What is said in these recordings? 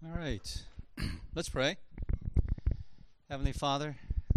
All right. Let's pray. Heavenly Father,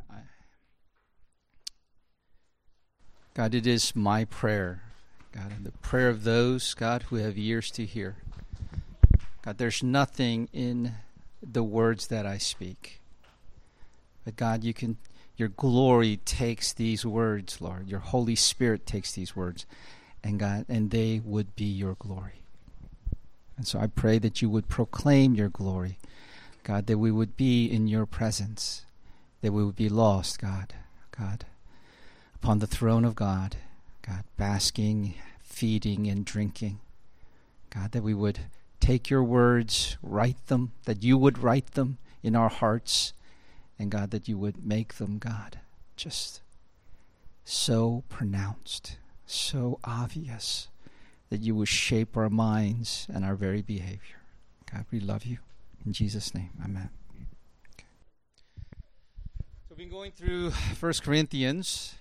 God, it is my prayer, God, and the prayer of those, God, who have ears to hear. God, there's nothing in the words that I speak. But God, your glory takes these words, Lord. Your Holy Spirit takes these words, and God, and they would be your glory. And so I pray that you would proclaim your glory, God, that we would be in your presence, that we would be lost, God, upon the throne of God, basking, feeding, and drinking. God, that we would take your words, write them, that you would write them in our hearts, and God, that you would make them, God, just so pronounced, so obvious, that you would shape our minds and our very behavior. God, we love you. In Jesus' name, amen. Okay. So we've been going through 1 Corinthians,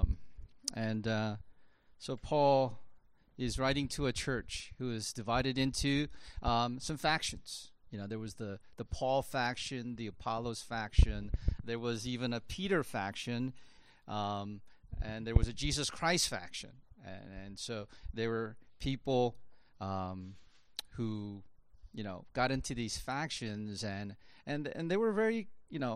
so Paul is writing to a church who is divided into some factions. You know, there was the Paul faction, the Apollos faction. There was even a Peter faction, and there was a Jesus Christ faction. And so there were people who, you know, got into these factions, and they were very,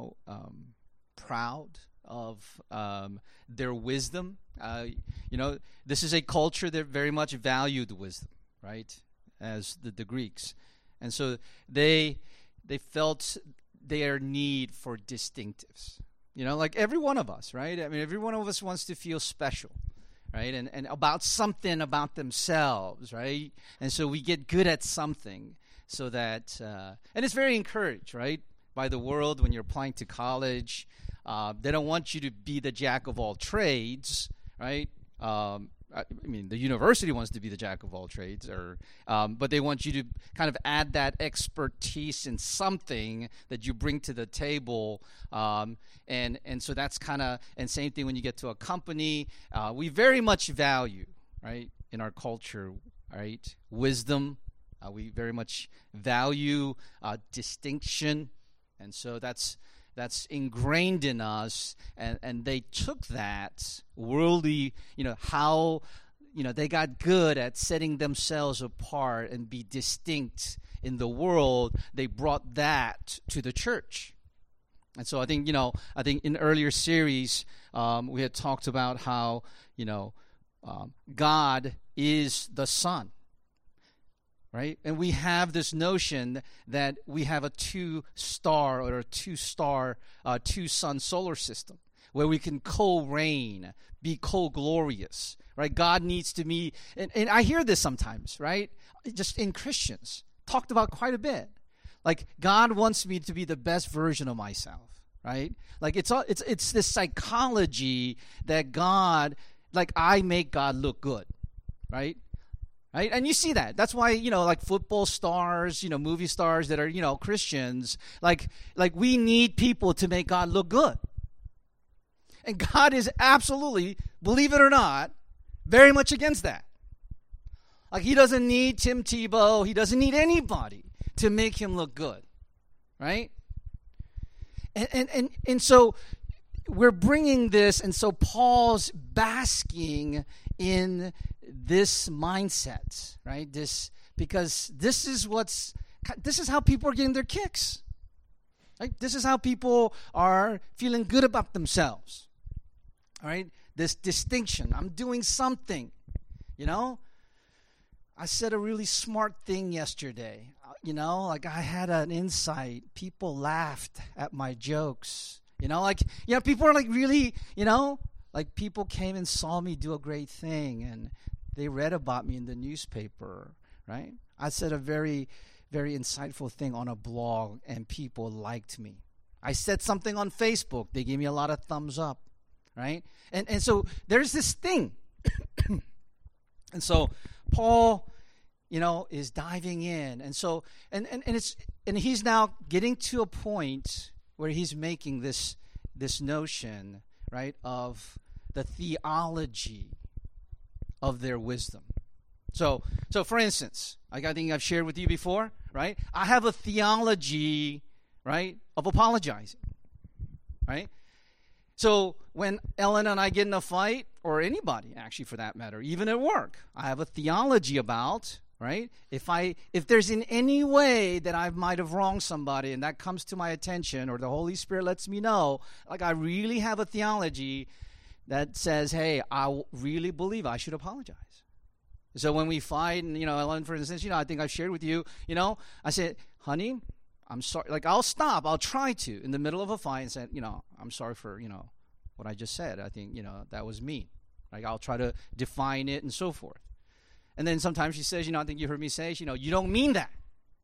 proud of their wisdom. This is a culture that very much valued wisdom, right, as the Greeks. And so they felt their need for distinctives. You know, like every one of us, right? I mean, every one of us wants to feel special, right? And about something about themselves, right? And so we get good at something so that, and it's very encouraged, right, by the world when you're applying to college. They don't want you to be the jack of all trades, right? I mean, the university wants to be the jack of all trades, but they want you to kind of add that expertise in something that you bring to the table, and so that's kind of, and same thing when you get to a company. We very much value, right, in our culture, right, wisdom. We very much value distinction, and so that's ingrained in us, and they took that worldly, how, they got good at setting themselves apart and be distinct in the world. They brought that to the church. And so I think in earlier series, we had talked about how, God is the sun. Right? And we have this notion that we have a two-star or a two-sun solar system where we can co-reign, be co-glorious, right? God needs to be, and I hear this sometimes, right? Just in Christians, talked about quite a bit. Like, God wants me to be the best version of myself, right? Like, it's this psychology that God, like, I make God look good, right? Right? And you see that. That's why, like football stars, movie stars that are, Christians, like we need people to make God look good. And God is absolutely, believe it or not, very much against that. Like, he doesn't need Tim Tebow. He doesn't need anybody to make him look good. Right? And so we're bringing this, and so Paul's basking in this mindset, right? Because this is how people are getting their kicks. Right? This is how people are feeling good about themselves. All right? This distinction. I'm doing something. I said a really smart thing yesterday. Like I had an insight. People laughed at my jokes. People are like really, like people came and saw me do a great thing, and they read about me in the newspaper, right? I said a very, very insightful thing on a blog, and people liked me. I said something on Facebook. They gave me a lot of thumbs up, right? And so there's this thing. And so Paul, is diving in. And so, and he's now getting to a point where he's making this notion, right, of the theology of their wisdom. So for instance, like I think I've shared with you before, right? I have a theology, right, of apologizing, right? So when Ellen and I get in a fight, or anybody actually for that matter, even at work, I have a theology about, right? If there's in any way that I might have wronged somebody and that comes to my attention, or the Holy Spirit lets me know, like I really have a theology that says, hey, I really believe I should apologize. So when we fight, and, Ellen, for instance, I think I've shared with you, I said, honey, I'm sorry. Like, I'll stop. I'll try to in the middle of a fight and say, I'm sorry for, what I just said. I think, that was mean. Like, I'll try to define it and so forth. And then sometimes she says, I think you heard me say, you don't mean that.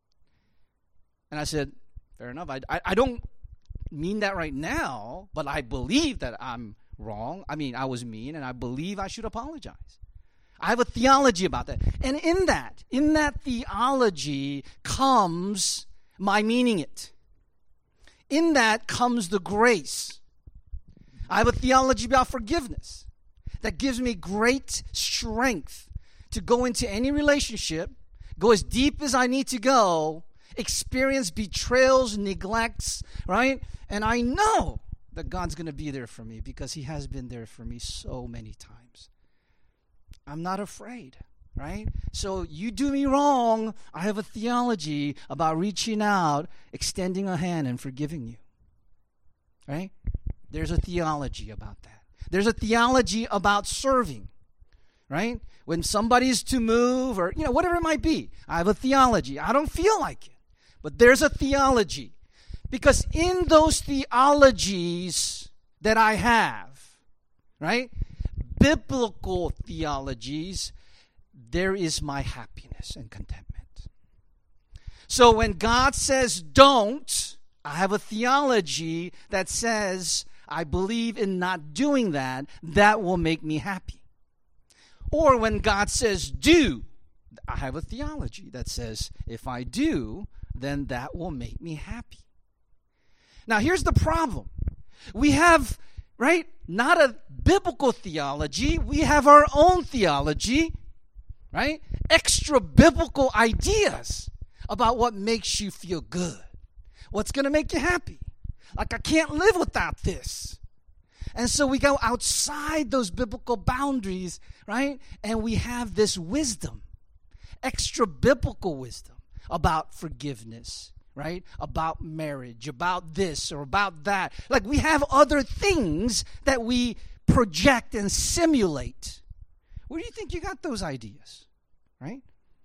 And I said, fair enough. I don't mean that right now, but I believe that I'm wrong. I mean, I was mean, and I believe I should apologize. I have a theology about that. And in that theology comes my meaning it. In that comes the grace. I have a theology about forgiveness that gives me great strength to go into any relationship, go as deep as I need to go, experience betrayals, neglects, right? And I know that God's going to be there for me because he has been there for me so many times. I'm not afraid, right? So you do me wrong, I have a theology about reaching out, extending a hand, and forgiving you, right? There's a theology about that. There's a theology about serving, right? When somebody's to move or, whatever it might be, I have a theology. I don't feel like it, but there's a theology. Because in those theologies that I have, right, biblical theologies, there is my happiness and contentment. So when God says don't, I have a theology that says I believe in not doing that. That will make me happy. Or when God says do, I have a theology that says if I do, then that will make me happy. Now here's the problem. We have, right, not a biblical theology. We have our own theology, right? Extra biblical ideas about what makes you feel good. What's going to make you happy? Like, I can't live without this. And so we go outside those biblical boundaries, right? And we have this wisdom, extra biblical wisdom about forgiveness, right? About marriage, about this or about that. Like, we have other things that we project and simulate. Where do you think you got those ideas, right?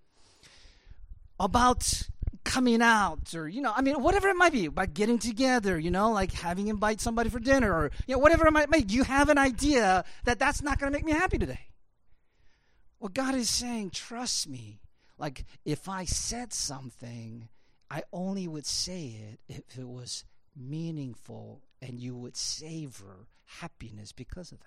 About coming out or, whatever it might be, about getting together, like having invite somebody for dinner or, whatever it might be. You have an idea that that's not going to make me happy today. Well, God is saying, trust me. Like, if I said something, I only would say it if it was meaningful and you would savor happiness because of that.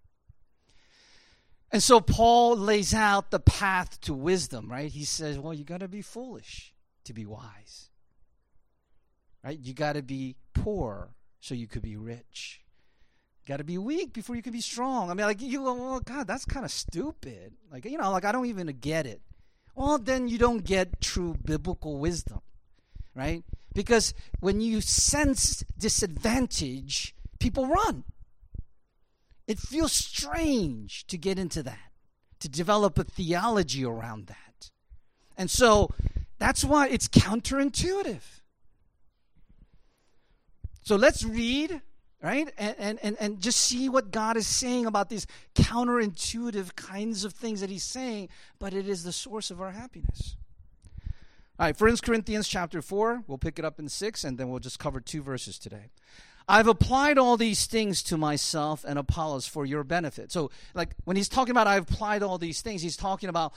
And so Paul lays out the path to wisdom, right? He says, well, you got to be foolish to be wise, right? You got to be poor so you could be rich. You got to be weak before you can be strong. Oh, God, that's kind of stupid. I don't even get it. Well, then you don't get true biblical wisdom, right? Because when you sense disadvantage, people run. It feels strange to get into that, to develop a theology around that. And so that's why it's counterintuitive. So let's read, right? And just see what God is saying about these counterintuitive kinds of things that he's saying, but it is the source of our happiness. All right, 1 Corinthians chapter 4, we'll pick it up in 6, and then we'll just cover 2 verses today. I've applied all these things to myself and Apollos for your benefit. So, when he's talking about I've applied all these things, he's talking about,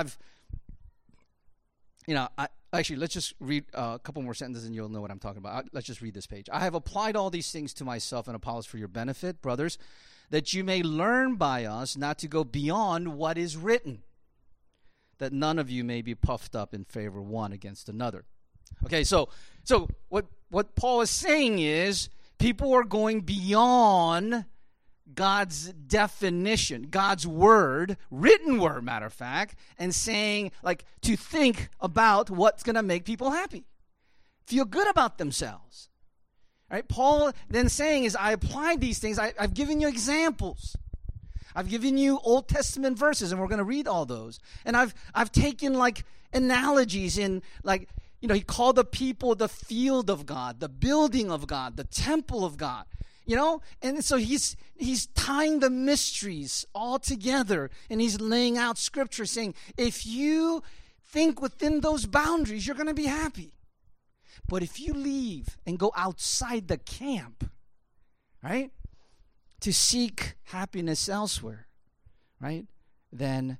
actually, let's just read a couple more sentences and you'll know what I'm talking about. Let's just read this page. I have applied all these things to myself and Apollos for your benefit, brothers, that you may learn by us not to go beyond what is written, that none of you may be puffed up in favor one against another. Okay, so what Paul is saying is, people are going beyond God's definition, God's word, written word, matter of fact, and saying, like, to think about what's going to make people happy, feel good about themselves. Right? Paul then saying is, I applied these things. I've given you examples. I've given you Old Testament verses, and we're going to read all those. And I've taken like analogies in, like, you know, he called the people the field of God, the building of God, the temple of God. You know, and so he's tying the mysteries all together, and he's laying out scripture saying, if you think within those boundaries, you're going to be happy. But if you leave and go outside the camp, right, to seek happiness elsewhere, right, then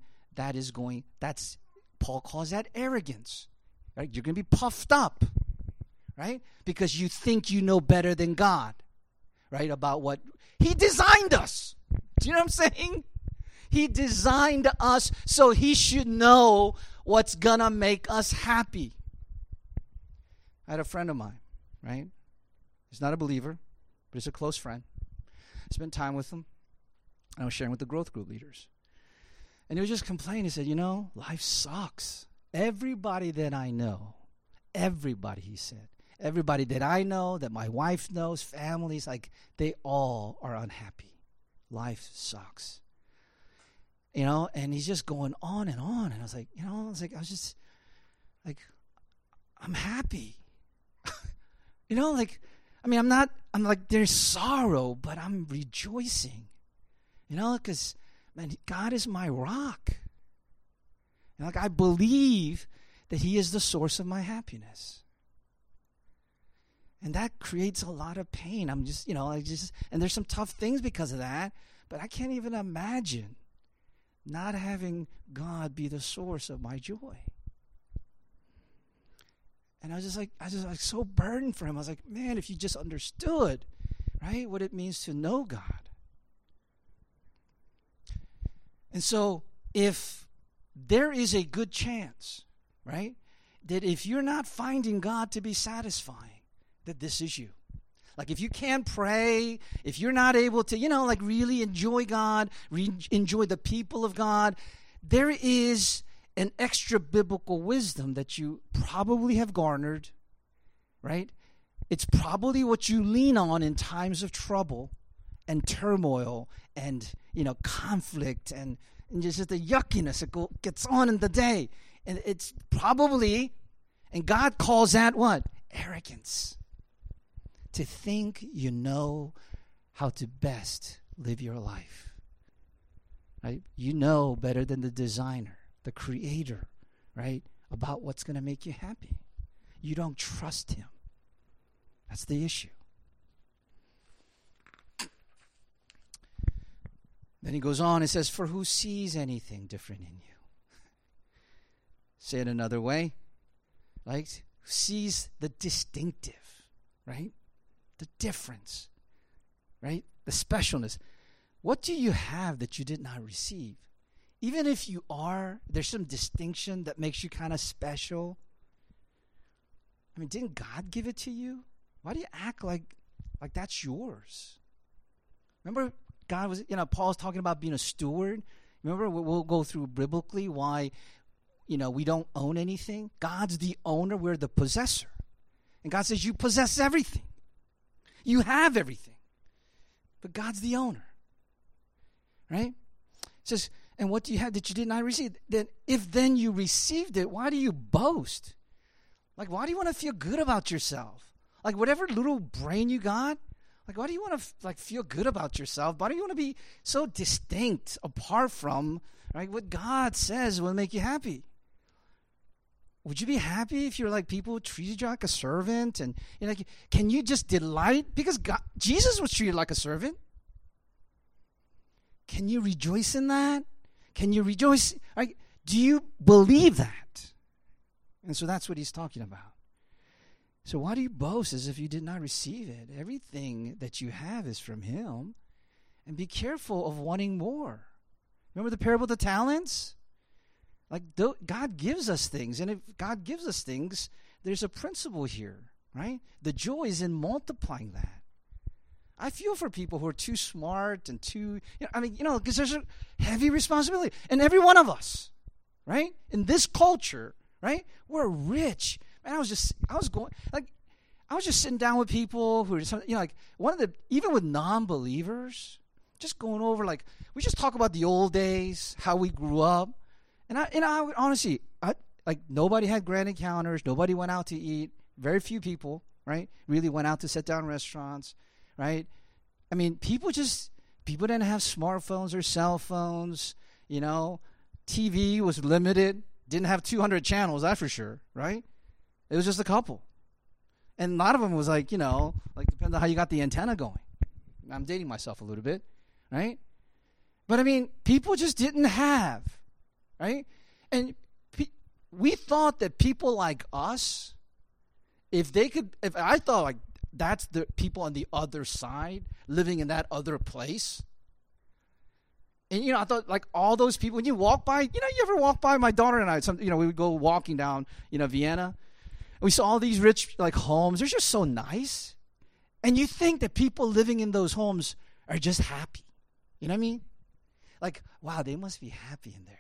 Paul calls that arrogance. Right? You're going to be puffed up, right, because you think you know better than God. Right, about what he designed us. Do you know what I'm saying? He designed us so he should know what's gonna make us happy. I had a friend of mine, right? He's not a believer, but he's a close friend. I spent time with him. I was sharing with the growth group leaders. And he was just complaining. He said, you know, life sucks. Everybody that I know, everybody, he said, everybody that I know, that my wife knows, families, like, they all are unhappy. Life sucks. You know, and he's just going on and on. And I was like, you know, I was just like, I'm happy. You know, like, I mean, I'm like, there's sorrow, but I'm rejoicing. You know, because, man, God is my rock. And like, I believe that he is the source of my happiness. And that creates a lot of pain. I'm just, you know, and there's some tough things because of that, but I can't even imagine not having God be the source of my joy. And I was just like so burdened for him. I was like, man, if you just understood, right, what it means to know God. And so if there is a good chance, right, that if you're not finding God to be satisfying, that this is you. Like, if you can't pray, if you're not able to, you know, like, really enjoy God, enjoy the people of God, there is an extra biblical wisdom that you probably have garnered, right? It's probably what you lean on in times of trouble and turmoil and, you know, conflict and just the yuckiness that gets on in the day. And it's probably, and God calls that what? Arrogance. To think you know how to best live your life. Right? You know better than the designer, the creator, right, about what's going to make you happy. You don't trust him. That's the issue. Then he goes on and says, for who sees anything different in you? Say it another way. Like, who sees the distinctive, right? The difference, right? The specialness. What do you have that you did not receive? Even if you are, there's some distinction that makes you kind of special. I mean, didn't God give it to you? Why do you act like that's yours? Remember, God was, you know, Paul's talking about being a steward. Remember, we'll go through biblically why, you know, we don't own anything. God's the owner. We're the possessor. And God says you possess everything. You have everything. But God's the owner. Right? It says, and what do you have that you did not receive? Then, if then you received it, why do you boast? Like, why do you want to feel good about yourself? Like, whatever little brain you got, like, why do you want to feel good about yourself? Why do you want to be so distinct apart from, right, what God says will make you happy? Would you be happy if you're like people treated you like a servant? And you're like, can you just delight? Because Jesus was treated like a servant. Can you rejoice in that? Can you rejoice? Right? Do you believe that? And so that's what he's talking about. So why do you boast as if you did not receive it? Everything that you have is from him. And be careful of wanting more. Remember the parable of the talents? Like, God gives us things, and if God gives us things, there's a principle here, right? The joy is in multiplying that. I feel for people who are too smart and too, because there's a heavy responsibility. And every one of us, right, in this culture, right, we're rich. Man, I was just sitting down with people who are even with non-believers, just going over, we just talk about the old days, how we grew up. And I honestly, nobody had grand encounters. Nobody went out to eat. Very few people, right, really went out to sit-down restaurants, right? I mean, people didn't have smartphones or cell phones, TV was limited. Didn't have 200 channels, that's for sure, right? It was just a couple. And a lot of them was depends on how you got the antenna going. I'm dating myself a little bit, right? But I mean, people just didn't have, right? And we thought that people like us, if I thought that's the people on the other side living in that other place. And, I thought all those people, when you walk by, you ever walk by, my daughter and I, we would go walking down, Vienna. And we saw all these rich, homes. They're just so nice. And you think that people living in those homes are just happy. You know what I mean? Wow, they must be happy in there.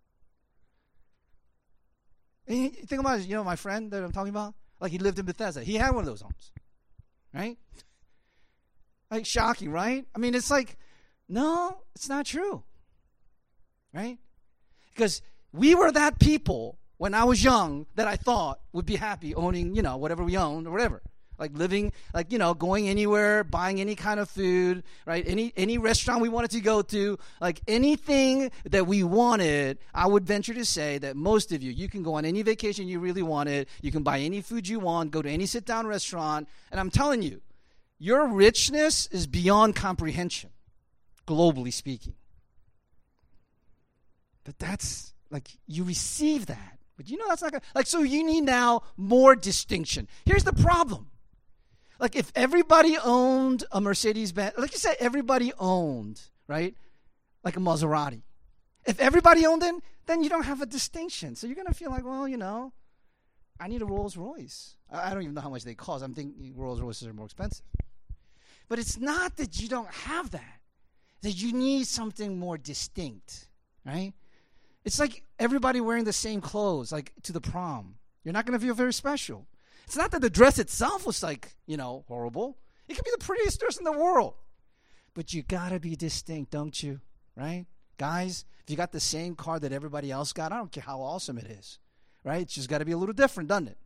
And you think about it, my friend that I'm talking about? He lived in Bethesda. He had one of those homes. Right? Shocking, right? I mean, it's no, it's not true. Right? Because we were that people when I was young that I thought would be happy owning, whatever we owned or whatever. Living, going anywhere, buying any kind of food, right? Any restaurant we wanted to go to, anything that we wanted, I would venture to say that most of you can go on any vacation you really wanted. You can buy any food you want, go to any sit-down restaurant. And I'm telling you, your richness is beyond comprehension, globally speaking. But that's, you receive that. But that's not going to, so you need now more distinction. Here's the problem. If everybody owned a Mercedes-Benz, you said everybody owned, right, a Maserati. If everybody owned it, then you don't have a distinction. So you're going to feel I need a Rolls-Royce. I don't even know how much they cost. I'm thinking Rolls-Royces are more expensive. But it's not that you don't have that. It's that you need something more distinct, right? It's like everybody wearing the same clothes, to the prom. You're not going to feel very special. It's not that the dress itself was horrible. It could be the prettiest dress in the world. But you got to be distinct, don't you? Right? Guys, if you got the same car that everybody else got, I don't care how awesome it is. Right? It's just got to be a little different, doesn't it?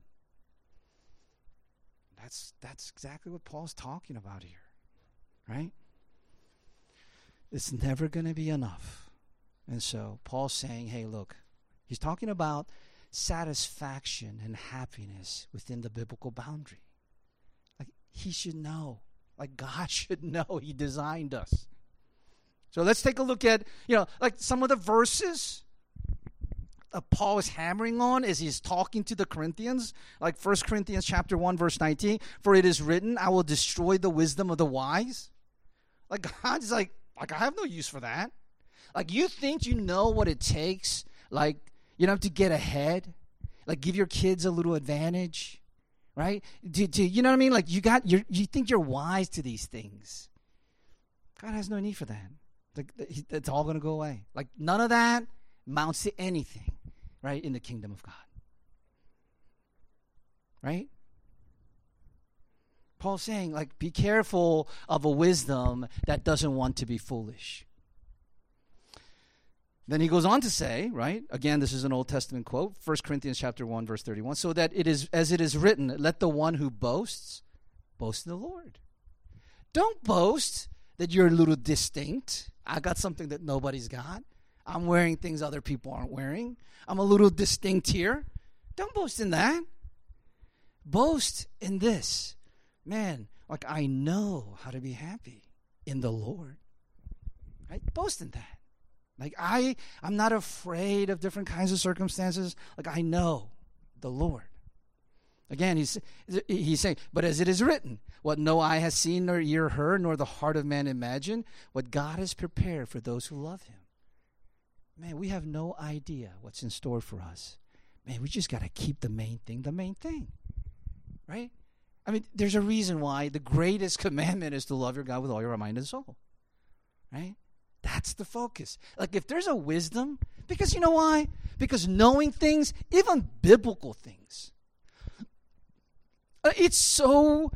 That's exactly what Paul's talking about here. Right? It's never going to be enough. And so Paul's saying, hey, look, he's talking about satisfaction and happiness within the biblical boundary. He should know. God should know he designed us. So let's take a look at, some of the verses Paul is hammering on as he's talking to the Corinthians. 1 Corinthians chapter 1, verse 19. For it is written, I will destroy the wisdom of the wise. God's I have no use for that. You think you know what it takes, to get ahead? Give your kids a little advantage, right? You know what I mean? You think you're wise to these things. God has no need for that. It's all going to go away. None of that amounts to anything, right, in the kingdom of God. Right? Paul's saying, be careful of a wisdom that doesn't want to be foolish. Then he goes on to say, right, again, this is an Old Testament quote, 1 Corinthians chapter 1, verse 31, so that it is, as it is written, let the one who boasts, boast in the Lord. Don't boast that you're a little distinct. I got something that nobody's got. I'm wearing things other people aren't wearing. I'm a little distinct here. Don't boast in that. Boast in this. Man, I know how to be happy in the Lord. Right? Boast in that. I'm not afraid of different kinds of circumstances. I know the Lord. Again, he's saying, but as it is written, what no eye has seen, nor ear heard, nor the heart of man imagined, what God has prepared for those who love him. Man, we have no idea what's in store for us. Man, we just got to keep the main thing, right? I mean, there's a reason why the greatest commandment is to love your God with all your mind and soul. Right? That's the focus. Like if there's a wisdom, because you know why? Because knowing things, even biblical things, it's so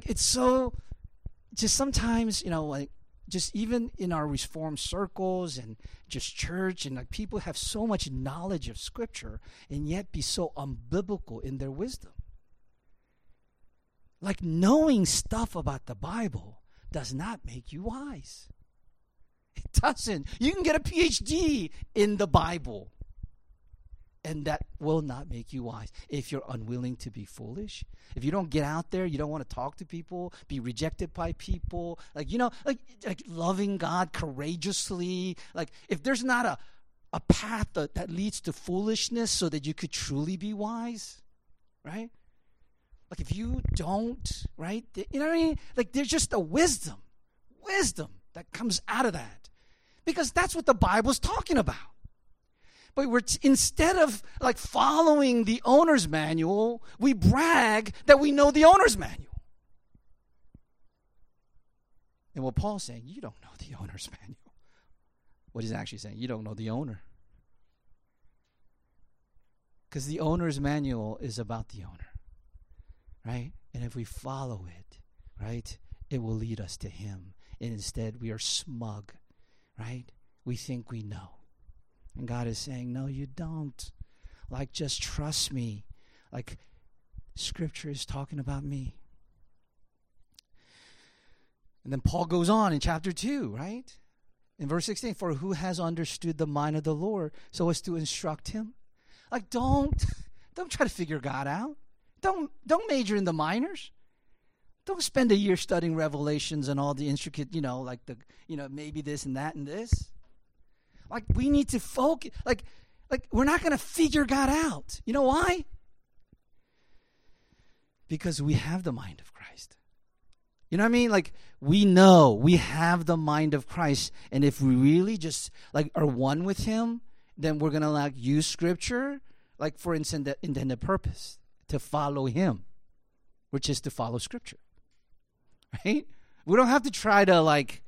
just sometimes, just even in our Reformed circles and just church, and like people have so much knowledge of Scripture and yet be so unbiblical in their wisdom. Like knowing stuff about the Bible does not make you wise. It doesn't. You can get a PhD in the Bible, and that will not make you wise if you're unwilling to be foolish. If you don't get out there, you don't want to talk to people, be rejected by people, like loving God courageously. Like if there's not a path that leads to foolishness so that you could truly be wise, right? Like if you don't, right? You know what I mean? Like there's just a wisdom that comes out of that. Because that's what the Bible's talking about. But instead of like following the owner's manual, we brag that we know the owner's manual. And what Paul's saying, you don't know the owner's manual. What he's actually saying, you don't know the owner. Because the owner's manual is about the owner. Right? And if we follow it, right, it will lead us to him. And instead, we are smug, right? We think we know. And God is saying, no, you don't. Like, just trust me. Like, Scripture is talking about me. And then Paul goes on in chapter 2, right? In verse 16, for who has understood the mind of the Lord so as to instruct him? Like, don't try to figure God out. Don't major in the minors. Don't spend a year studying Revelations and all the intricate, maybe this and that and this. Like, we need to focus. Like we're not going to figure God out. You know why? Because we have the mind of Christ. You know what I mean? Like, we know we have the mind of Christ. And if we really just, are one with him, then we're going to, use Scripture, for instance, the intended purpose. To follow him, which is to follow Scripture, right? We don't have to try to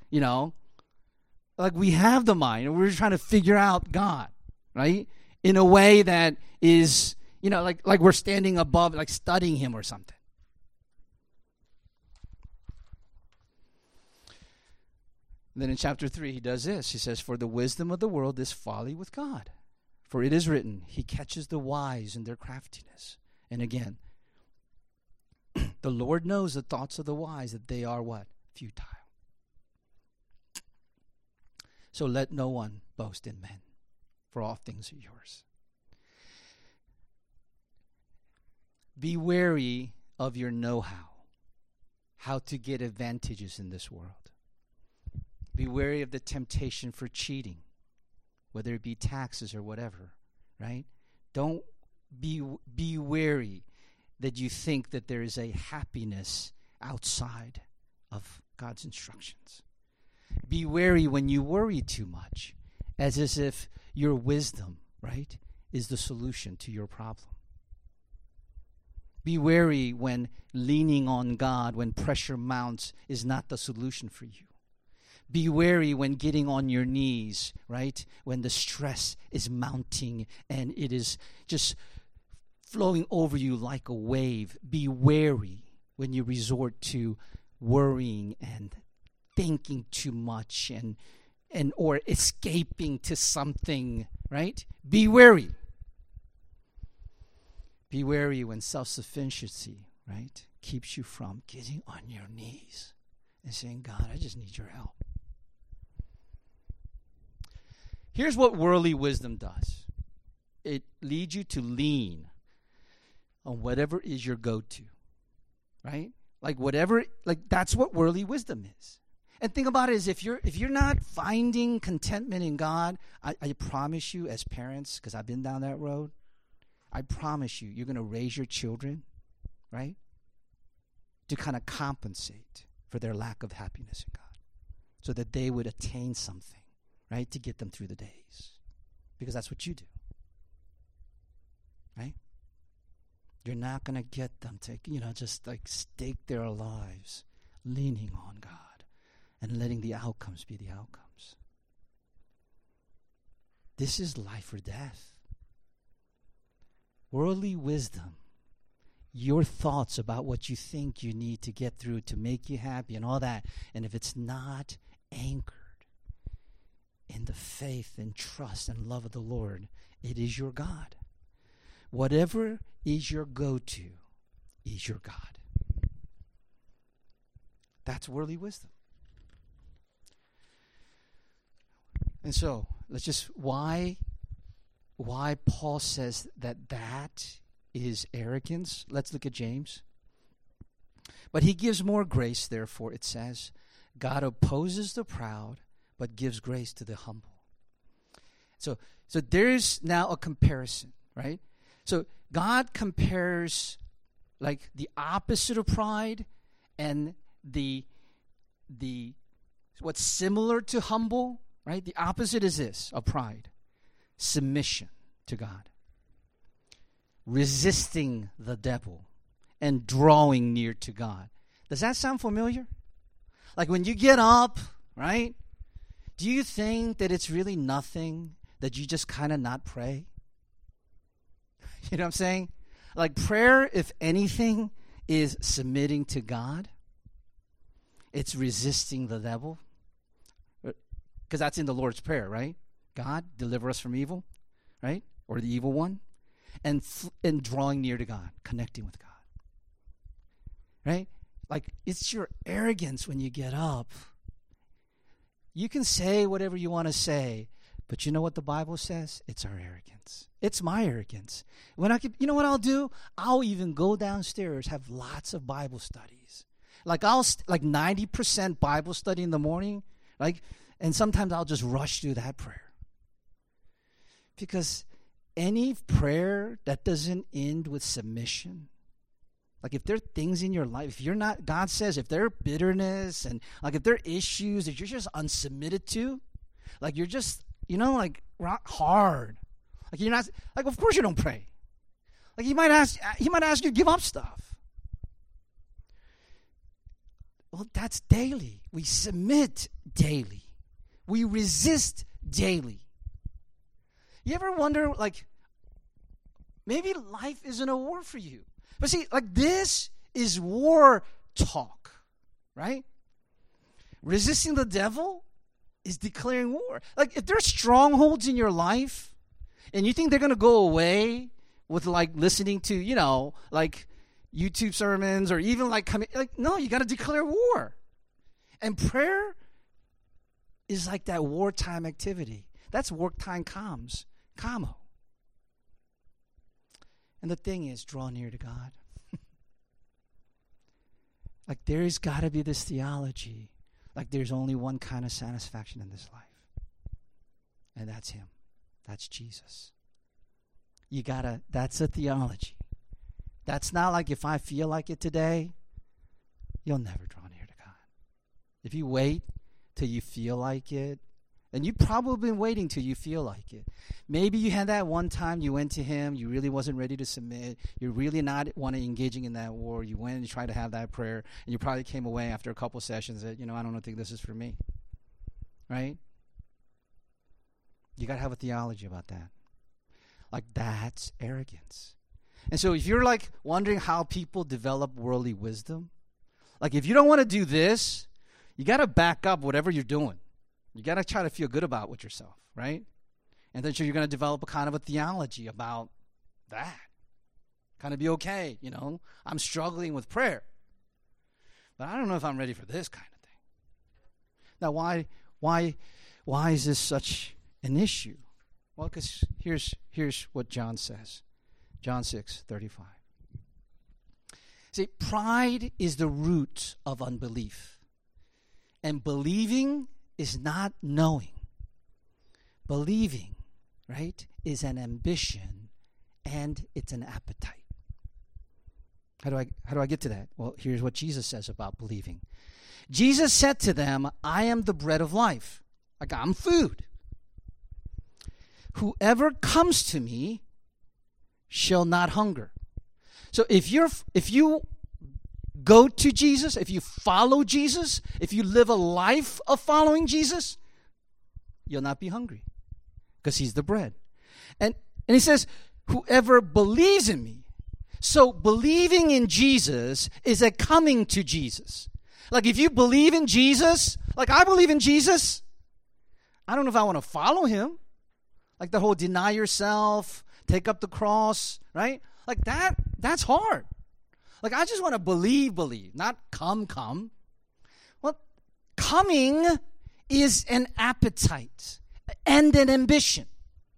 we have the mind and we're trying to figure out God, right? In a way that is, like we're standing above, studying him or something. And then in chapter 3, he does this. He says, for the wisdom of the world is folly with God. For it is written, he catches the wise in their craftiness. And again, the Lord knows the thoughts of the wise, that they are what? Futile. So let no one boast in men, for all things are yours. Be wary of your know-how, how to get advantages in this world. Be wary of the temptation for cheating, whether it be taxes or whatever, right? Don't be wary that you think that there is a happiness outside of God's instructions. Be wary when you worry too much, as if your wisdom, right, is the solution to your problem. Be wary when leaning on God, when pressure mounts, is not the solution for you. Be wary when getting on your knees, right, when the stress is mounting and it is just flowing over you like a wave. Be wary when you resort to worrying and thinking too much and or escaping to something, right? Be wary. Be wary when self-sufficiency, right, keeps you from getting on your knees and saying, God, I just need your help. Here's what worldly wisdom does. It leads you to lean on whatever is your go-to, right? That's what worldly wisdom is. And think about it is if you're not finding contentment in God, I promise you as parents, because I've been down that road, I promise you're going to raise your children, right, to kind of compensate for their lack of happiness in God so that they would attain something, right, to get them through the days. Because that's what you do, right? You're not going to get them to, just like stake their lives leaning on God and letting the outcomes be the outcomes. This is life or death. Worldly wisdom, your thoughts about what you think you need to get through to make you happy and all that, and if it's not anchored in the faith and trust and love of the Lord, it is your God. Whatever is your go-to is your God. That's worldly wisdom. And so, let's just, why Paul says that is arrogance. Let's look at James. But he gives more grace, therefore, it says, God opposes the proud, but gives grace to the humble. So there's now a comparison, right? So God compares like the opposite of pride and the what's similar to humble, right? The opposite is this of pride. Submission to God. Resisting the devil and drawing near to God. Does that sound familiar? Like when you get up, right? Do you think that it's really nothing that you just kind of not pray? You know what I'm saying? Like prayer, if anything, is submitting to God. It's resisting the devil. Because that's in the Lord's Prayer, right? God, deliver us from evil, right? Or the evil one. And drawing near to God, connecting with God. Right? Like it's your arrogance when you get up. You can say whatever you want to say, but you know what the Bible says? It's our arrogance. It's my arrogance. You know what I'll do? I'll even go downstairs, have lots of Bible studies. Like 90% Bible study in the morning, and sometimes I'll just rush through that prayer. Because any prayer that doesn't end with submission, like if there are things in your life, if you're not, God says, if there are bitterness and like if there are issues that you're just unsubmitted to, like you're just, like rock hard. Like you're not, like of course you don't pray. Like he might ask you to give up stuff. Well, that's daily. We submit daily. We resist daily. You ever wonder, like, maybe life isn't a war for you? But see, like this is war talk, right? Resisting the devil is declaring war. Like if there's strongholds in your life and you think they're going to go away with like listening to, like YouTube sermons or even no, you got to declare war. And prayer is like that wartime activity. That's wartime commo. And the thing is, draw near to God. Like there's got to be this theology. Like there's only one kind of satisfaction in this life. And that's Him. That's Jesus. That's a theology. That's not like if I feel like it today, you'll never draw near to God. If you wait till you feel like it, and you've probably been waiting till you feel like it. Maybe you had that one time you went to Him, you really wasn't ready to submit, you're really not engaging in that war, you went and tried to have that prayer, and you probably came away after a couple sessions that, I don't think this is for me. Right? You got to have a theology about that. Like that's arrogance. And so if you're like wondering how people develop worldly wisdom, like if you don't want to do this, you got to back up whatever you're doing. You got to try to feel good about with yourself, right? And then you're going to develop a kind of a theology about that. Kind of be okay, I'm struggling with prayer. But I don't know if I'm ready for this kind of thing. Now, why is this such an issue? Well, because here's what John says. John 6:35. See, pride is the root of unbelief. And believing is not knowing. Believing, right, is an ambition and it's an appetite. How do I get to that? Well, here's what Jesus says about believing. Jesus said to them, I am the bread of life. Like I'm food. Whoever comes to me shall not hunger. So if you go to Jesus, if you follow Jesus, if you live a life of following Jesus, you'll not be hungry because he's the bread. And he says, whoever believes in me. So believing in Jesus is a coming to Jesus. Like if you believe in Jesus, like I believe in Jesus, I don't know if I want to follow him. Like the whole deny yourself, take up the cross, right? Like that's hard. Like I just want to believe, not come. Well, coming is an appetite and an ambition.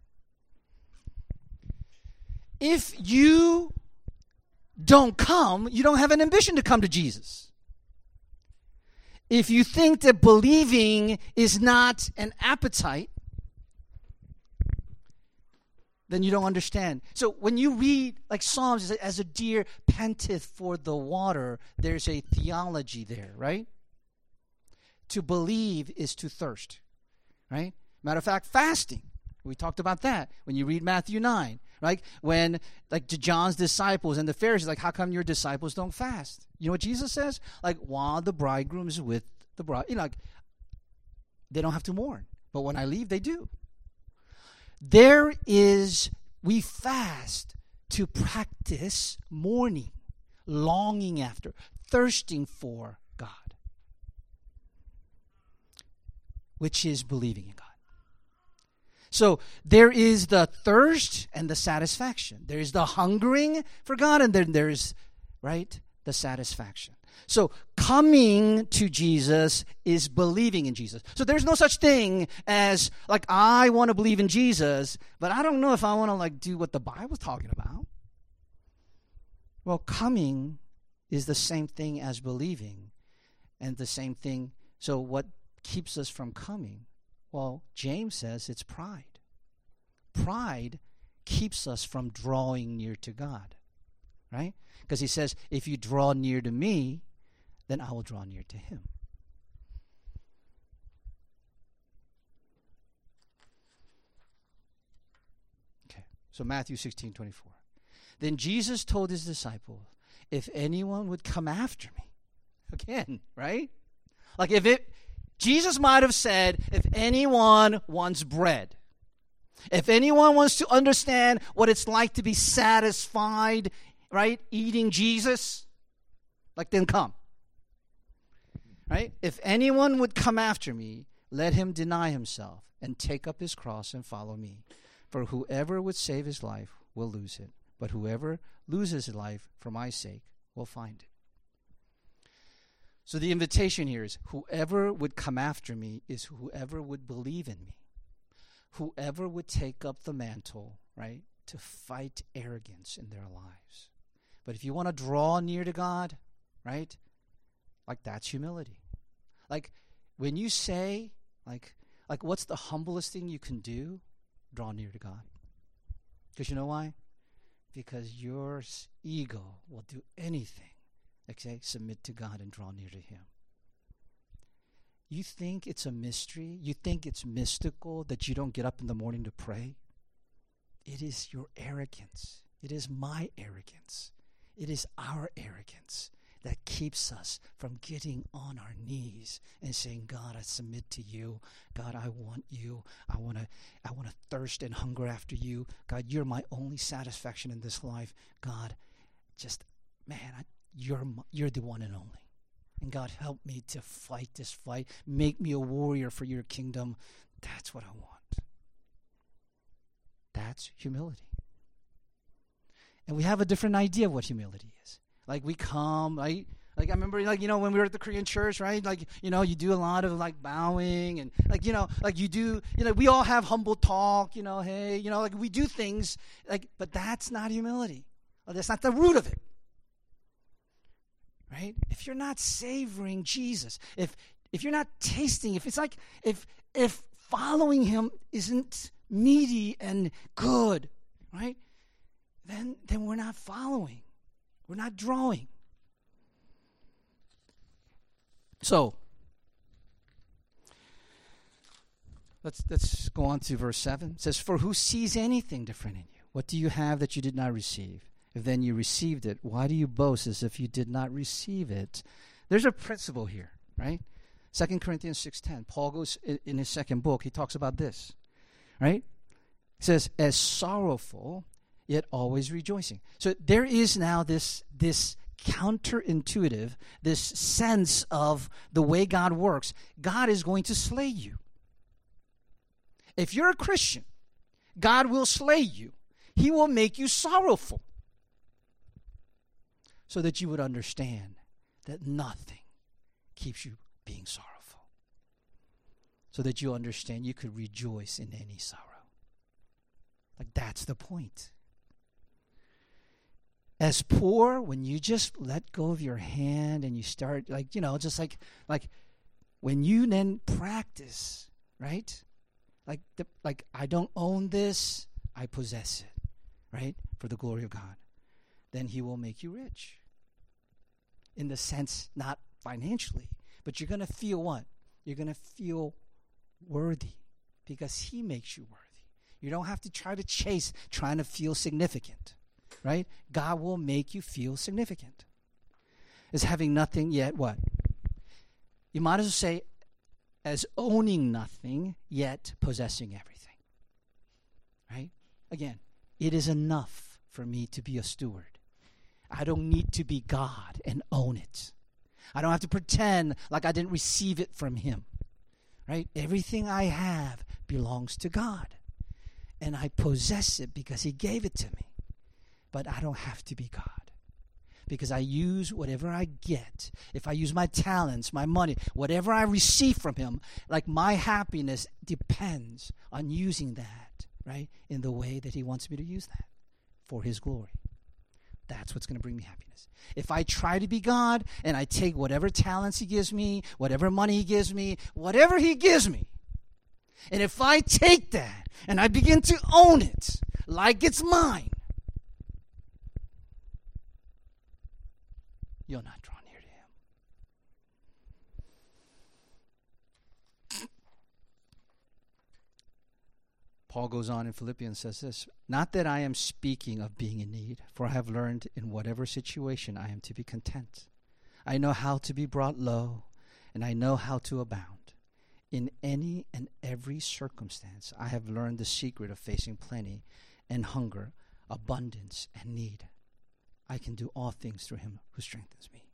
If you don't come, you don't have an ambition to come to Jesus. If you think that believing is not an appetite, then you don't understand. So when you read like Psalms, as a deer panteth for the water, there's a theology there, right? To believe is to thirst, right? Matter of fact, fasting. We talked about that when you read Matthew 9, right? When like to John's disciples and the Pharisees, like, how come your disciples don't fast? You know what Jesus says? Like, while the bridegroom is with the bride, like they don't have to mourn. But when I leave, they do. We fast to practice mourning, longing after, thirsting for God, which is believing in God. So there is the thirst and the satisfaction. There is the hungering for God, and then there is, right, the satisfaction. So coming to Jesus is believing in Jesus. So there's no such thing as, like, I want to believe in Jesus, but I don't know if I want to, like, do what the Bible's talking about. Well, coming is the same thing as believing, and the same thing. So what keeps us from coming? Well, James says it's pride. Pride keeps us from drawing near to God, right? Because he says, if you draw near to me, then I will draw near to him. Okay, so Matthew 16:24. Then Jesus told his disciples, if anyone would come after me, again, right? Like Jesus might have said, if anyone wants bread, if anyone wants to understand what it's like to be satisfied, right, eating Jesus, like, then come. Right? If anyone would come after me, let him deny himself and take up his cross and follow me. For whoever would save his life will lose it, but whoever loses his life for my sake will find it. So the invitation here is whoever would come after me is whoever would believe in me. Whoever would take up the mantle, right, to fight arrogance in their lives. But if you want to draw near to God, right, like that's humility. Like when you say, like what's the humblest thing you can do? Draw near to God. Because you know why? Because your ego will do anything except submit to God and draw near to him. You think it's a mystery? You think it's mystical that you don't get up in the morning to pray? It is your arrogance. It is my arrogance. It is our arrogance that keeps us from getting on our knees and saying, God, I submit to you. God, I want you. I want to thirst and hunger after you. God, you're my only satisfaction in this life. God, just, man, you're the one and only. And God, help me to fight this fight. Make me a warrior for your kingdom. That's what I want. That's humility. And we have a different idea of what humility is. Like we come, right? Like I remember, like, you know, when we were at the Korean church, right? Like, you know, you do a lot of like bowing and like, you know, like you do, you know, we all have humble talk, you know, hey, you know, like we do things like, but that's not humility. Or that's not the root of it. Right? If you're not savoring Jesus, if you're not tasting, if it's like, if following him isn't meaty and good, right? Then we're not following. We're not drawing. So, let's go on to verse 7. It says, for who sees anything different in you? What do you have that you did not receive? if then you received it, why do you boast as if you did not receive it? There's a principle here, right? 2 Corinthians 6:10. Paul goes in his second book, he talks about this, right? He says, as sorrowful, yet always rejoicing. So there is now this counterintuitive, this sense of the way God works. God is going to slay you. If you're a Christian, God will slay you. He will make you sorrowful so that you would understand that nothing keeps you being sorrowful. So that you understand you could rejoice in any sorrow. Like, that's the point. As poor, when you just let go of your hand and you start, just like when you then practice, right? Like I don't own this, I possess it, right? For the glory of God. Then He will make you rich. In the sense, not financially, but you're going to feel what? You're going to feel worthy because He makes you worthy. You don't have to try to chase trying to feel significant, right? God will make you feel significant. As having nothing yet what? You might as well say as owning nothing yet possessing everything, right? Again, it is enough for me to be a steward. I don't need to be God and own it. I don't have to pretend like I didn't receive it from Him, right? Everything I have belongs to God. And I possess it because He gave it to me. But I don't have to be God. Because I use whatever I get. If I use my talents, my money, whatever I receive from Him, like my happiness depends on using that, right? In the way that He wants me to use that for His glory. That's what's going to bring me happiness. If I try to be God and I take whatever talents He gives me, whatever money He gives me, whatever He gives me, and if I take that and I begin to own it like it's mine, you'll not draw near to Him. Paul goes on in Philippians, says this, not that I am speaking of being in need, for I have learned in whatever situation I am to be content. I know how to be brought low, and I know how to abound. In any and every circumstance, I have learned the secret of facing plenty and hunger, abundance and need. I can do all things through Him who strengthens me.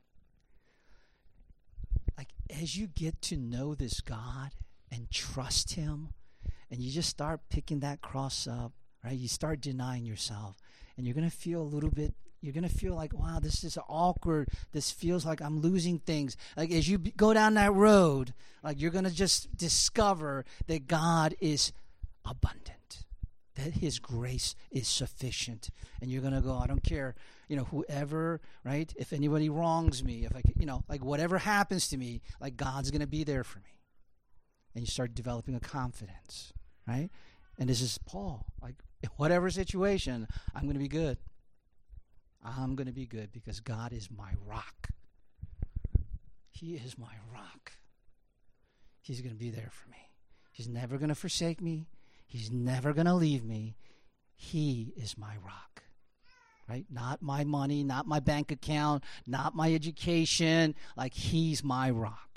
Like, as you get to know this God and trust Him, and you just start picking that cross up, right? You start denying yourself, and you're going to feel a little bit, you're going to feel like, wow, this is awkward. This feels like I'm losing things. Like, as you go down that road, like, you're going to just discover that God is abundant, that His grace is sufficient. And you're going to go, I don't care, whoever, right? If anybody wrongs me, if like whatever happens to me, like, God's going to be there for me. And you start developing a confidence, right? And this is Paul. Like, in whatever situation, I'm going to be good. I'm going to be good because God is my rock. He is my rock. He's going to be there for me. He's never going to forsake me. He's never going to leave me. He is my rock. Right? Not my money, not my bank account, not my education. Like, He's my rock.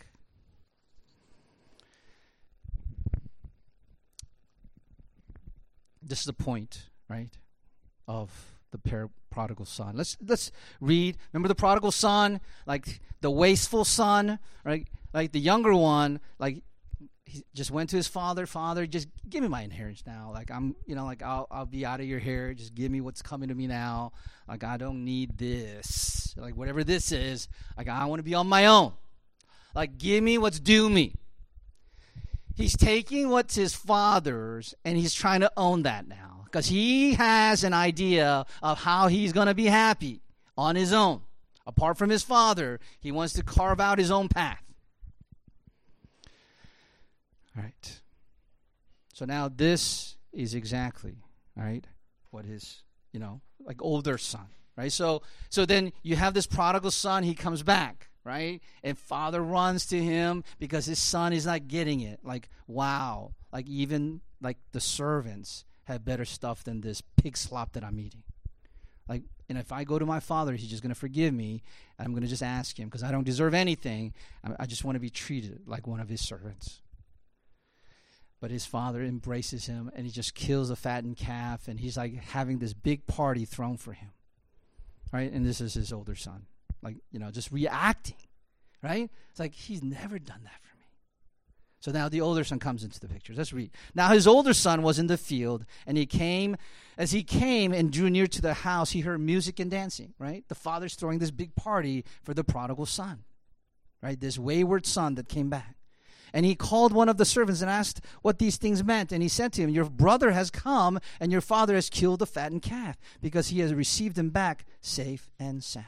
This is the point, right, of the prodigal son. Let's read. Remember the prodigal son, like the wasteful son, right? Like the younger one, like he just went to his father. Father, just give me my inheritance now. Like, I'm, like I'll be out of your hair. Just give me what's coming to me now. Like, I don't need this. Like, whatever this is, like, I want to be on my own. Like, give me what's due me. He's taking what's his father's and he's trying to own that now because he has an idea of how he's going to be happy on his own. Apart from his father, he wants to carve out his own path. All right. So now this is exactly, all right, what his, like older son, right? So then you have this prodigal son, he comes back. Right? And father runs to him because his son is not getting it. Like, wow. Like, even like the servants have better stuff than this pig slop that I'm eating. Like, And if I go to my father, he's just going to forgive me. I'm going to just ask him because I don't deserve anything. I just want to be treated like one of his servants. But his father embraces him, and he just kills a fattened calf, and he's like having this big party thrown for him. Right? And this is his older son. Like, just reacting. Right? It's like, he's never done that for me. So now the older son comes into the picture. Let's read. Now his older son was in the field, and as he came and drew near to the house, he heard music and dancing, right? The father's throwing this big party for the prodigal son, right? This wayward son that came back. And he called one of the servants and asked what these things meant. And he said to him, your brother has come, and your father has killed the fattened calf, because he has received him back safe and sound.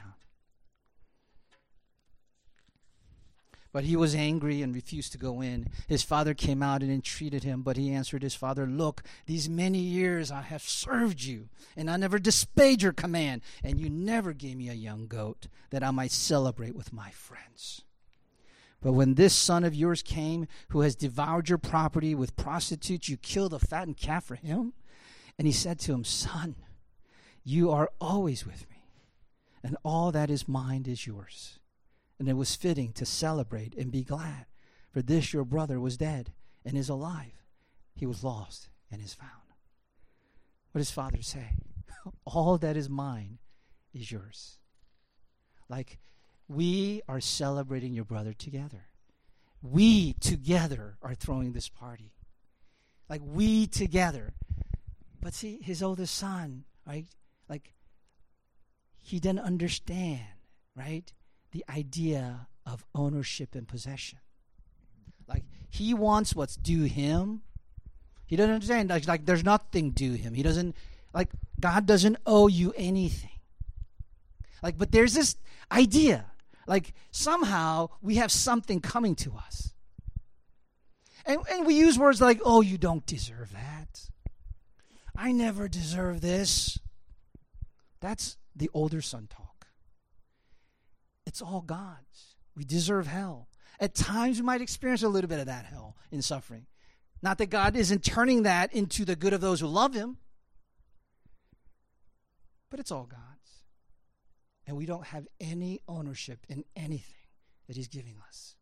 But he was angry and refused to go in. His father came out and entreated him, but he answered his father, look, these many years I have served you, and I never disobeyed your command, and you never gave me a young goat that I might celebrate with my friends. But when this son of yours came, who has devoured your property with prostitutes, you killed a fattened calf for him? And he said to him, son, you are always with me, and all that is mine is yours. And it was fitting to celebrate and be glad, for this your brother was dead and is alive. He was lost and is found. What does Father say? All that is mine is yours. Like, we are celebrating your brother together. We together are throwing this party. Like, we together. But see, his oldest son, right? Like, he didn't understand, right? The idea of ownership and possession. Like, he wants what's due him. He doesn't understand, like there's nothing due him. He doesn't, like, God doesn't owe you anything. Like, but there's this idea, like, somehow we have something coming to us. And we use words like, oh, you don't deserve that. I never deserve this. That's the older son talk. It's all God's. We deserve hell. At times we might experience a little bit of that hell in suffering. Not that God isn't turning that into the good of those who love him. But it's all God's. And we don't have any ownership in anything that he's giving us.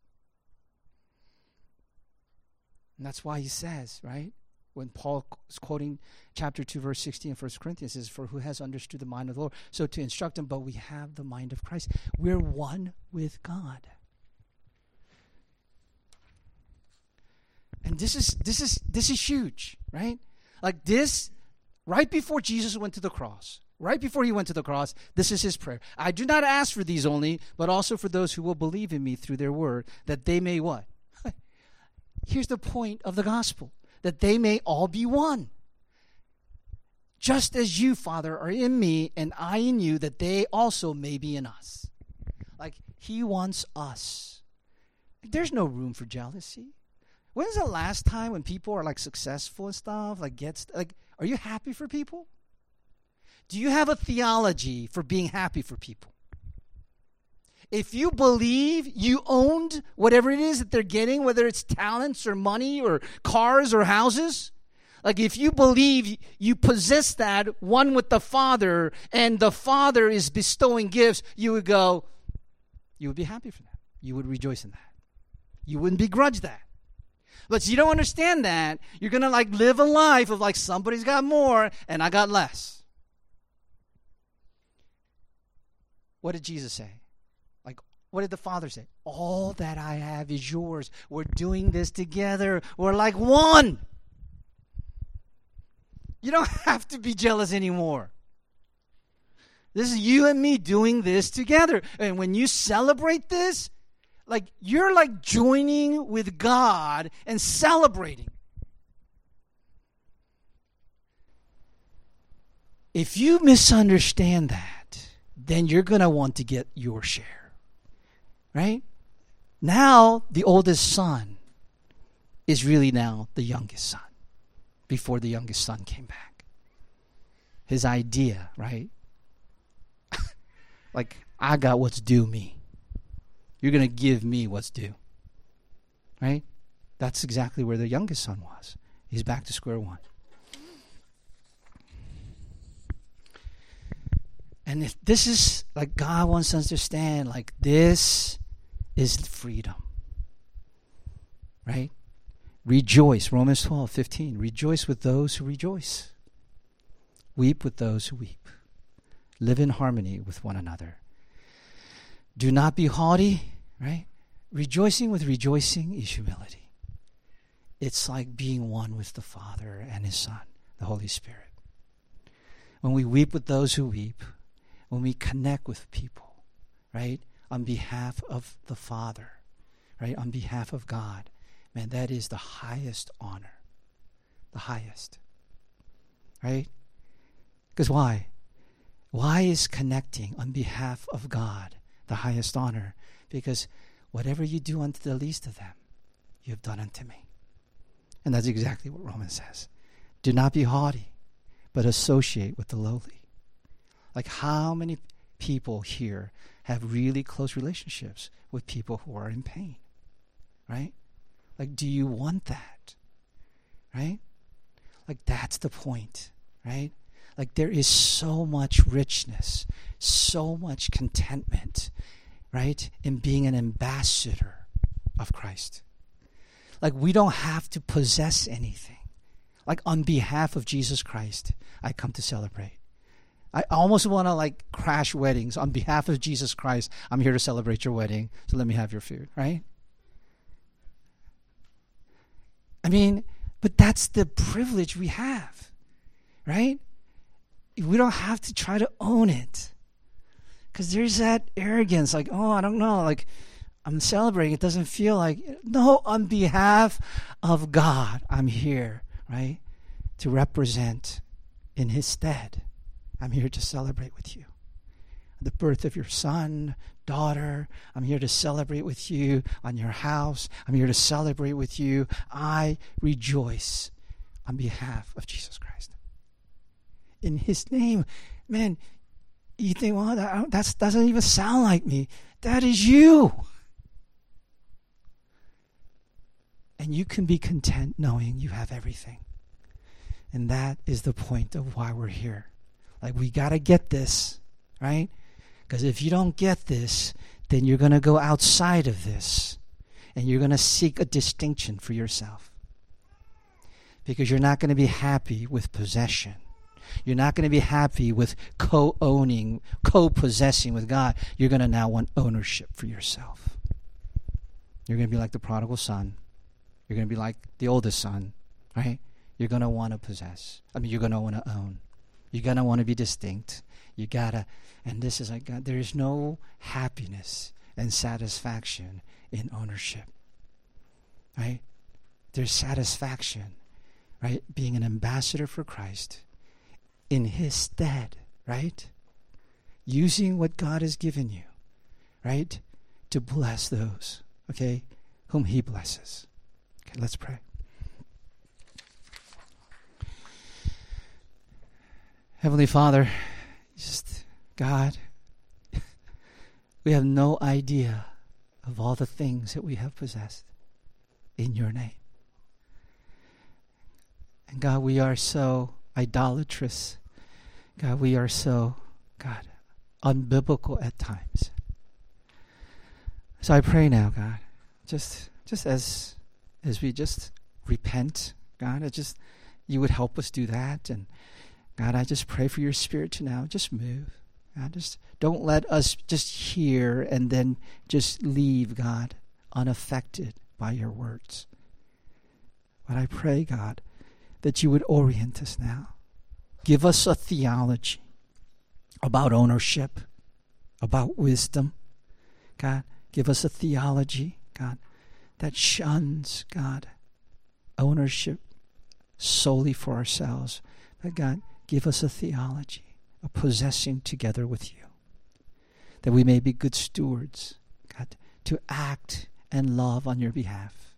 And that's why he says, right? When Paul is quoting chapter 2, verse 16 of 1 Corinthians, says, for who has understood the mind of the Lord? So to instruct him, but we have the mind of Christ. We're one with God. And this is huge, right? Like this, right before Jesus went to the cross, right before he went to the cross, this is his prayer. I do not ask for these only, but also for those who will believe in me through their word, that they may what? Here's the point of the gospel. That they may all be one. Just as you, Father, are in me and I in you, that they also may be in us. Like, he wants us. There's no room for jealousy. When's the last time when people are like successful and stuff, are you happy for people? Do you have a theology for being happy for people? If you believe you owned whatever it is that they're getting, whether it's talents or money or cars or houses, like if you believe you possess that one with the Father and the Father is bestowing gifts, you would be happy for that. You would rejoice in that. You wouldn't begrudge that. But you don't understand that. You're going to like live a life of like somebody's got more and I got less. What did Jesus say? What did the Father say? All that I have is yours. We're doing this together. We're like one. You don't have to be jealous anymore. This is you and me doing this together. And when you celebrate this, like you're like joining with God and celebrating. If you misunderstand that, then you're going to want to get your share. Right? Now, the oldest son is really now the youngest son before the youngest son came back. His idea, right? Like, I got what's due me. You're going to give me what's due. Right? That's exactly where the youngest son was. He's back to square one. And if this is, like, God wants us to understand, like, this is freedom. Right? Rejoice, Romans 12:15. Rejoice with those who rejoice. Weep with those who weep. Live in harmony with one another. Do not be haughty, right? Rejoicing with rejoicing is humility. It's like being one with the Father and His Son, the Holy Spirit. When we weep with those who weep, when we connect with people, right, on behalf of the Father, right, on behalf of God, man, that is the highest honor. The highest. Right? Because why? Why is connecting on behalf of God the highest honor? Because whatever you do unto the least of them, you have done unto me. And that's exactly what Romans says. Do not be haughty, but associate with the lowly. Like, how many people here have really close relationships with people who are in pain? Right? Like, do you want that? Right? Like, that's the point. Right? Like, there is so much richness, so much contentment, right, in being an ambassador of Christ. Like, we don't have to possess anything. Like, on behalf of Jesus Christ, I come to celebrate. I almost want to, like, crash weddings. On behalf of Jesus Christ, I'm here to celebrate your wedding, so let me have your food, right? I mean, but that's the privilege we have, right? We don't have to try to own it. Because there's that arrogance, like, oh, I don't know, like, I'm celebrating. It doesn't feel like, no, on behalf of God, I'm here, right, to represent in His stead. I'm here to celebrate with you. The birth of your son, daughter, I'm here to celebrate with you on your house. I'm here to celebrate with you. I rejoice on behalf of Jesus Christ. In His name, man, you think, well, that doesn't even sound like me. That is you. And you can be content knowing you have everything. And that is the point of why we're here. Like, we got to get this, right? Because if you don't get this, then you're going to go outside of this. And you're going to seek a distinction for yourself. Because you're not going to be happy with possession. You're not going to be happy with co-owning, co-possessing with God. You're going to now want ownership for yourself. You're going to be like the prodigal son. You're going to be like the oldest son, right? You're going to want to possess. You're going to want to own. You're going to want to be distinct. You got to, and this is like, God, there is no happiness and satisfaction in ownership, right? There's satisfaction, right? Being an ambassador for Christ in His stead, right? Using what God has given you, right? To bless those, okay, whom He blesses. Okay, let's pray. Heavenly Father, just God, we have no idea of all the things that we have possessed in your name. And God, we are so idolatrous. God, we are so, God, unbiblical at times. So I pray now, God, just as we just repent, God, you would help us do that. And God, I just pray for your Spirit to now just move. God, just don't let us just hear and then just leave, God, unaffected by your words. But I pray, God, that you would orient us now. Give us a theology about ownership, about wisdom. God, give us a theology, God, that shuns, God, ownership solely for ourselves. But God, give us a theology of possessing together with you, that we may be good stewards, God, to act and love on your behalf.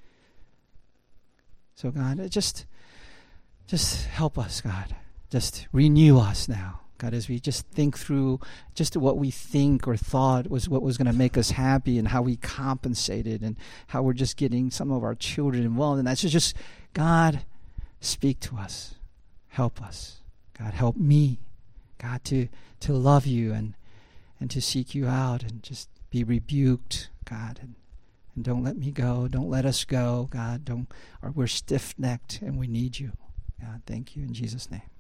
So God, just help us, God. Just renew us now, God, as we just think through just what we think or thought was what was going to make us happy and how we compensated and how we're just getting some of our children involved. And that's just, God, speak to us. Help us. God, help me, God, to love you and to seek you out and just be rebuked, God, and don't let me go. Don't let us go, God. Or we're stiff-necked and we need you. God, thank you in Jesus' name.